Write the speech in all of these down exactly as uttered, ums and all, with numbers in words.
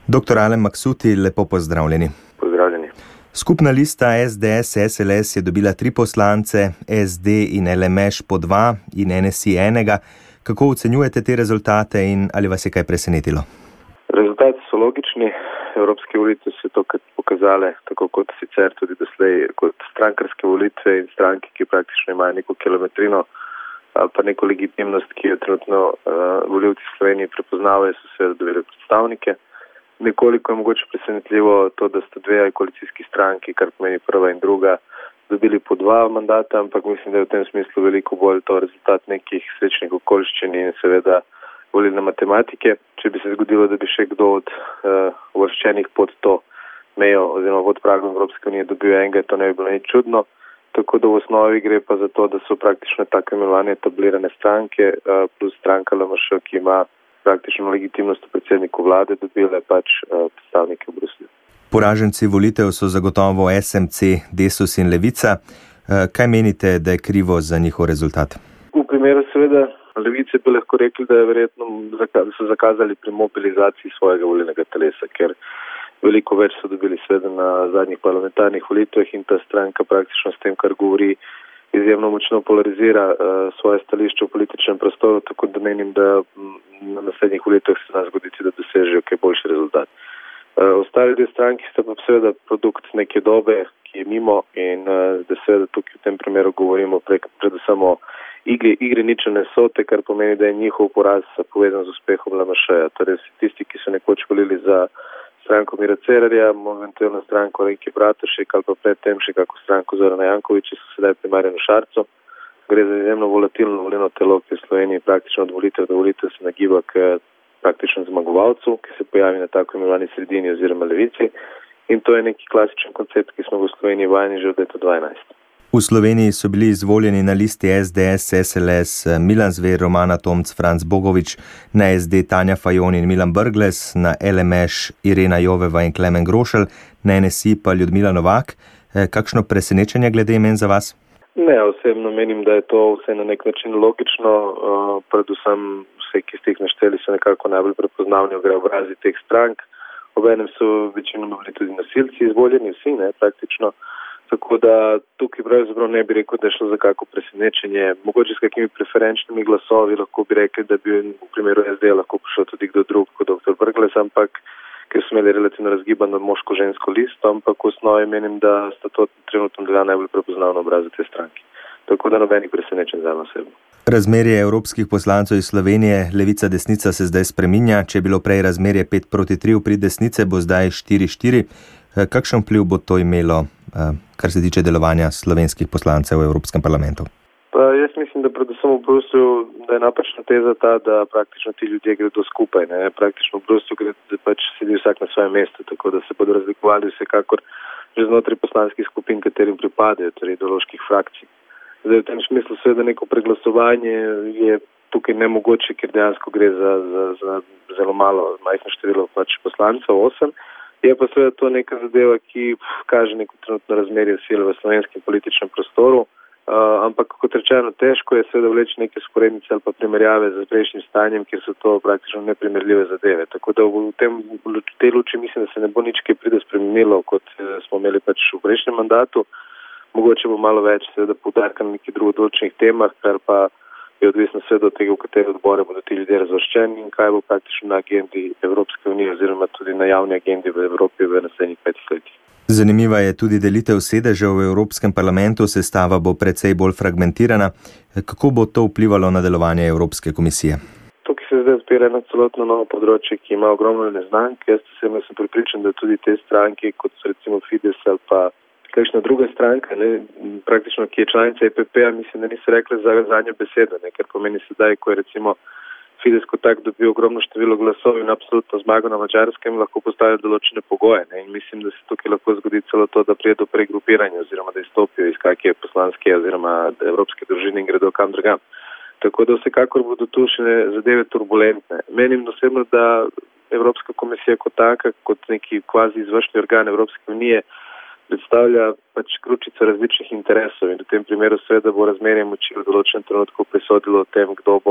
doktor Alen Maksuti, lepo pozdravljeni. Pozdravljeni. Skupna lista S D S S L S je dobila tri poslance, S D in L M Š po dva in N S I enega. Kako ocenjujete te rezultate in ali vas je kaj presenetilo? Rezultati so logični. Evropske volitve so to pokazale, tako kot sicer tudi doslej, kot strankarske volitve in stranke, ki praktično imajo neko kilometrino ali pa neko legitimnost, ki jo trenutno uh, volivci v Sloveniji prepoznavajo, so seveda dobili predstavnike. Nekoliko je mogoče presenetljivo to, da sta dve koalicijski stranki, kar pomeni prva in druga, dobili po dva mandata, ampak mislim, da je v tem smislu veliko bolj to rezultat nekih srečnih okoliščin in seveda volilne matematike. Če bi se zgodilo, da bi še kdo od uh, uvrščenih pod to mejo oziroma pod pragom Evropske unije dobil enega, to ne bi bilo nič čudno. Tako da v osnovi gre pa za to, da so praktično tako imenovane etablirane stranke uh, plus stranka L M Š, ki ima praktično legitimnost v predsedniku vlade, dobile pač uh, predstavnike v Bruslju. Poraženci volitev so zagotovo S M C, Desus in Levica. Uh, kaj menite, da je krivo za njihov rezultat? V primeru seveda Levice bi lahko rekli, da je verjetno da so zakazali pri mobilizaciji svojega volilnega telesa, ker veliko več so dobili seveda na zadnjih parlamentarnih volitvah in ta stranka praktično s tem, kar govori, izjemno močno polarizira uh, svoje stališče v političnem prostoru, tako da menim, da na naslednjih volitvah se zna zgoditi, da dosežejo kaj boljši rezultat. Uh, ostali dve stranki sta pa seveda produkt neke dobe, ki je mimo in uh, da seveda tukaj v tem primeru govorimo prek, predvsem o igri, igri ničelne sote, kar pomeni, da je njihov poraz povezan z uspehom L M Š-ja. Torej tisti, ki so nekoč volili za stranko Mira Cerarja, eventualno stranko Alenke Bratušek ali pa predtem še kako stranko Zorana Jankovića, so sedaj pri Marjanu Šarcu. Gre za izjemno volatilno volilno telo, ki v Sloveniji praktično od volitev do volitev se nagiba k praktično zmagovalcu, ki se pojavi na tako imenovani sredini oziroma levici. In to je neki klasičen koncept, ki smo v Sloveniji vajeni že od leta dva tisoč enajst. V Sloveniji so bili izvoljeni na listi S D S S L S Milan Zver, Romana Tomc, Franc Bogovič, na S D Tanja Fajon in Milan Brglez, na L M Š Irena Joveva in Klemen Grošelj, na N S I pa Ljudmila Novak. Kakšno presenečenje glede imen za vas? Ne, osebno menim, da je to vse na nek način logično, uh, predvsem vse, ki ste jih našteli, so nekako najbolj prepoznavni obrazi teh strank. Obenem so večinoma bili tudi nosilci izvoljeni, vsi, ne, praktično. Tako da tukaj pravzaprav ne bi rekel, da je šlo za kako presenečenje. Mogoče s kakimi preferenčnimi glasovi lahko bi rekli, da bi v primeru S D lahko prišel tudi kdo drug kot doktor Brglez, ampak ker so imeli relativno razgibano moško-žensko listo, ampak v osnovi menim, da sta to trenutno dva najbolj prepoznavna obraza te stranke. Tako da nobenih presenečenj za osebno. Razmerje evropskih poslancev iz Slovenije, levica-desnica se zdaj spreminja. Če je bilo prej razmerje pet proti tri v prid desnice, bo zdaj štiri štiri. Kakšen vpliv bo to imelo, kar se tiče delovanja slovenskih poslancev v Evropskem parlamentu? Pa jaz mislim, da predvsem v Bruslju, da je napačna teza ta, da praktično ti ljudje gredo skupaj. Ne? Praktično v Bruslju gre, da pač sedi vsak na svojem mestu, tako da se bodo razlikovali vsekakor že znotraj poslanskih skupin, katerim pripadajo, torej ideoloških frakcij. Zdaj v tem smislu seveda neko preglasovanje je tukaj nemogoče, ker dejansko gre za, za, za zelo malo, majhno število pač poslancev, osem. Je pa seveda to neka zadeva, ki kaže neko trenutno razmerje sil v slovenskem političnem prostoru, uh, ampak kot rečeno, težko je seveda vleči neke sporednice ali pa primerjave z prejšnjim stanjem, ker so to praktično neprimerljive zadeve. Tako da v, tem, v tej luči mislim, da se ne bo nič kaj pride spremenilo, kot smo imeli pač v prejšnjem mandatu. Mogoče bo malo več seveda poudarka na nekih drugih določenih temah, kar pa je odvisno seveda od tega, v katere odbore bodo ti ljudje razvrščeni in kaj bo praktično na agendi Evropske unije oziroma tudi na javni agendi v Evropi v naslednjih petih letih. Zanimiva je tudi delitev sedežev v Evropskem parlamentu, sestava bo precej bolj fragmentirana. Kako bo to vplivalo na delovanje Evropske komisije? Tukaj se zdaj odpira eno celotno novo področje, ki ima ogromno neznank. Jaz sem prepričan, da tudi te stranke, kot so recimo Fides ali pa kakšna druga stranka, ne, praktično, ki je članica E P P-a, mislim, da niso rekli za zadnjo besedo, ne, ker pomeni sedaj, ko je recimo Fides kot tak dobil ogromno število glasov in absolutno zmago na Madžarskem, lahko postavijo določene pogoje. Ne, in mislim, da se tukaj lahko zgodi celo to, da prije do pregrupiranja oziroma da izstopijo iz kakje poslanske oziroma evropske družine in gredo kam drugam. Tako da vsekakor bodo tu še zadeve turbulentne. Menim osebno, da Evropska komisija kot taka, kot neki kvazi izvršni organ Evropske unije, predstavlja pač kručico različnih interesov in v tem primeru seveda bo razmerje moči v določenem trenutku presodilo o tem, kdo bo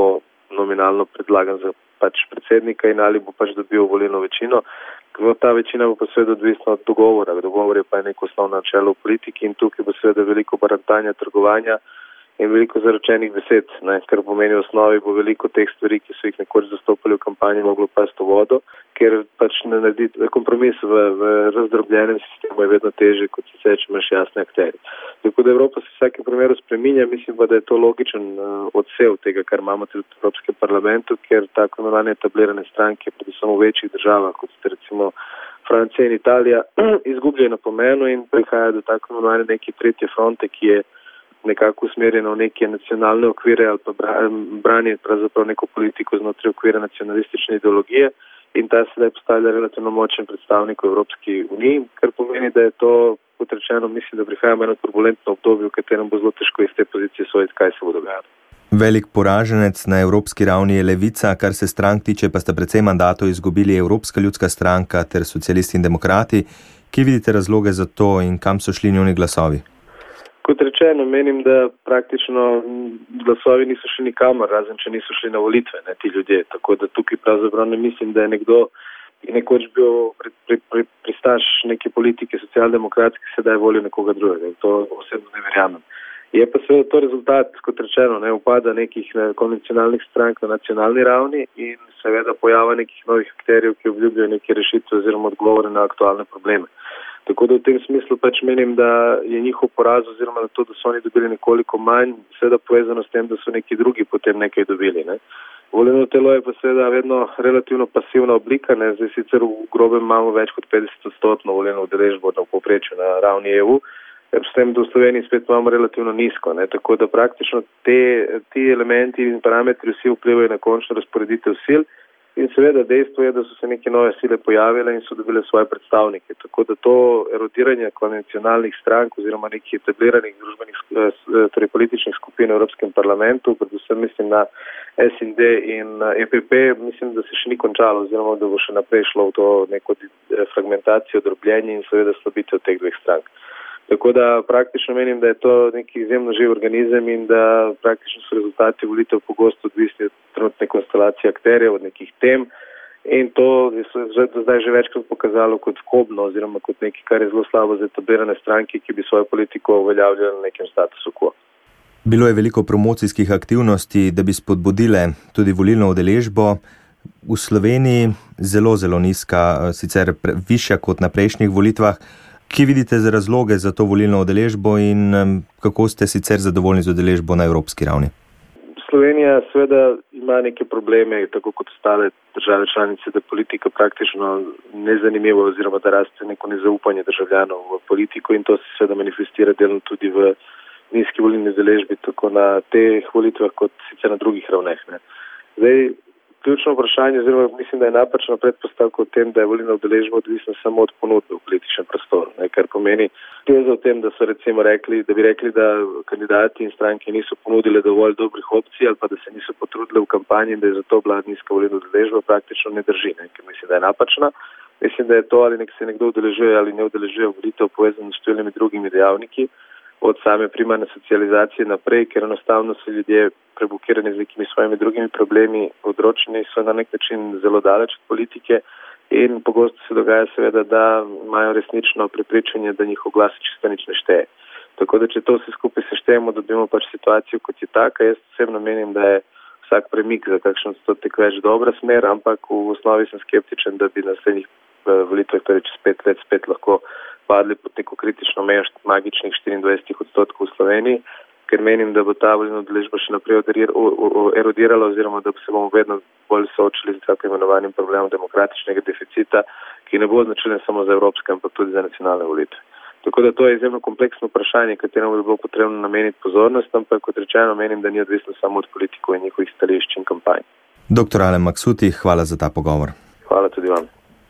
nominalno predlagan za pač predsednika in ali bo pač dobil volilno večino. Ta večina bo pa seveda odvisna od dogovora. Dogovor je pa neko osnovno načelo v politiki in tukaj bo seveda veliko barantanja, trgovanja in veliko zaročenih besed, ne, kar pomeni v osnovi bo veliko teh stvari, ki so jih nekoč zastopali v kampanji, moglo pasti v vodo, ker pač ne naredi kompromis v, v razdrobljenem sistemu je vedno teže, kot se če imaš jasne akterje. Tako da Evropa se v vsakem primeru spreminja, mislim pa, da je to logičen uh, odsev tega, kar imamo tudi v Evropskem parlamentu, ker tako imenovane etablirane stranke, predvsem v večjih državah, kot ste recimo Francija in Italija, izgubljajo na pomenu in prihaja do tako imenovane neke tretje fronte, ki je nekako usmerjeno v neke nacionalne okvire ali pa branje pravzaprav neko politiko znotraj okvira nacionalistične ideologije in ta sedaj postavlja relativno močen predstavnik v Evropski uniji, kar pomeni, da je to, kot rečeno, mislim, da prihajamo eno turbulentno obdobje, v katerem bo zelo težko iz te pozicije soditi, kaj se bo dogajalo. Velik poraženec na evropski ravni je Levica, kar se strank tiče, pa sta precej mandatov izgubili Evropska ljudska stranka ter socialisti in demokrati. Kje vidite razloge za to in kam so šli njuni glasovi? Kot rečeno, menim, da praktično glasovi niso šli nikamor, razen če niso šli na volitve, ne, ti ljudje. Tako da tukaj pravzaprav ne mislim, da je nekdo nekoč bil pri, pri, pri, pristaš neke politike socialdemokratske, sedaj volil nekoga drugega. To osebno ne verjamem. Je pa seveda to rezultat, kot rečeno, ne, upada nekih ne, konvencionalnih strank na nacionalni ravni in seveda pojava nekih novih akterjev, ki obljubljajo neke rešitve oziroma odgovore na aktualne probleme. Tako da v tem smislu pač menim, da je njihov poraz oziroma to, da so oni dobili nekoliko manj, seveda povezano s tem, da so neki drugi potem nekaj dobili. Ne. Volilno telo je pa seveda vedno relativno pasivna oblika, ne. Zdaj sicer v grobem imamo več kot petdeset odstotno volilno udeležbo na povprečju na ravni E U, s tem, da v Sloveniji spet imamo relativno nizko. Ne. Tako da praktično te, ti elementi in parametri vsi vplivajo na končno razporeditev sil. In seveda dejstvo je, da so se neke nove sile pojavile in so dobile svoje predstavnike. Tako da to erodiranje konvencionalnih strank oziroma nekih etabliranih družbenih, torej političnih skupin v Evropskem parlamentu, predvsem mislim na S in D in E P P, mislim, da se še ni končalo oziroma da bo še naprej šlo v to neko fragmentacijo, drobljenje in seveda slabitev teh dveh strank. Tako da praktično menim, da je to neki izjemno živ organizem in da praktično so rezultati volitev pogosto odvisni od trenutne konstelacije akterjev, od nekih tem in to se je zdaj že večkrat pokazalo kot kobno oziroma kot nekaj, kar je zelo slabo za etablirane stranke, ki bi svojo politiko uveljavljali na nekem statusu quo. Bilo je veliko promocijskih aktivnosti, da bi spodbudile tudi volilno udeležbo. V Sloveniji zelo, zelo nizka, sicer višja kot na prejšnjih volitvah. Kje vidite za razloge za to volilno udeležbo in kako ste sicer zadovoljni z udeležbo na evropski ravni? Slovenija seveda ima neke probleme, tako kot ostale države članice, da politika praktično nezanimiva oziroma da raste neko nezaupanje državljanov v politiko in to se seveda manifestira delno tudi v nizki volilni udeležbi, tako na teh volitvah kot sicer na drugih ravneh. Ne. Zdaj, ključno vprašanje, oziroma mislim, da je napačna predpostavka v tem, da je volilna udeležba odvisna samo od ponudbe v političnem prostoru, ne, kar pomeni teza v tem, da so recimo rekli, da bi rekli, da kandidati in stranke niso ponudile dovolj dobrih opcij ali pa da se niso potrudile v kampanji in da je zato bila nizka volilna udeležba, praktično ne drži, ne, ker mislim, da je napačna. Mislim, da je to, ali nek se nekdo udeležuje ali ne udeležuje volitev, povezano s številnimi drugimi dejavniki, od same primarne socializacije naprej, ker enostavno so ljudje prebukirani z nekimi svojimi drugimi problemi, odročeni so na nek način zelo daleč od politike in pogosto se dogaja seveda, da imajo resnično prepričanje, da njihov glas čisto nič ne šteje. Tako da če to vse skupaj seštejemo, dobimo pač situacijo, kot je taka. Jaz osebno menim, da je vsak premik za kakšen odstotek več dobra smer, ampak v osnovi sem skeptičen, da bi na naslednjih volitvah, torej čez pet let spet lahko padli pod neko kritično mejo magičnih štiriindvajset odstotkov v Sloveniji, ker menim, da bo ta volilna udeležba še naprej erodirala oziroma da se bomo vedno bolj soočili z tako imenovanim problemom demokratičnega deficita, ki ne bo značilen samo za evropske, ampak tudi za nacionalne volitve. Tako da to je izjemno kompleksno vprašanje, kateremu bi bilo potrebno nameniti pozornost, ampak kot rečeno menim, da ni odvisno samo od politikov in njihovih stališč in kampanj. doktor Alen Maksuti, hvala za ta pogovor. Hvala tudi vam.